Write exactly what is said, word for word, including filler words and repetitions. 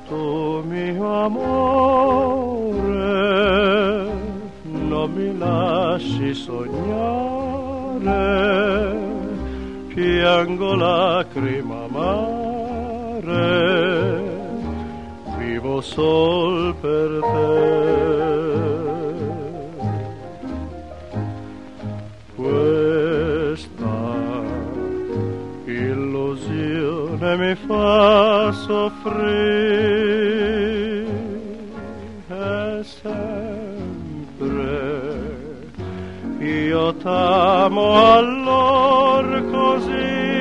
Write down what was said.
tu mio amore, non mi lasci sognare, piango lacrima amare, vivo sol per te. Questa illusione mi fa soffrire e sempre io t'amo allor così.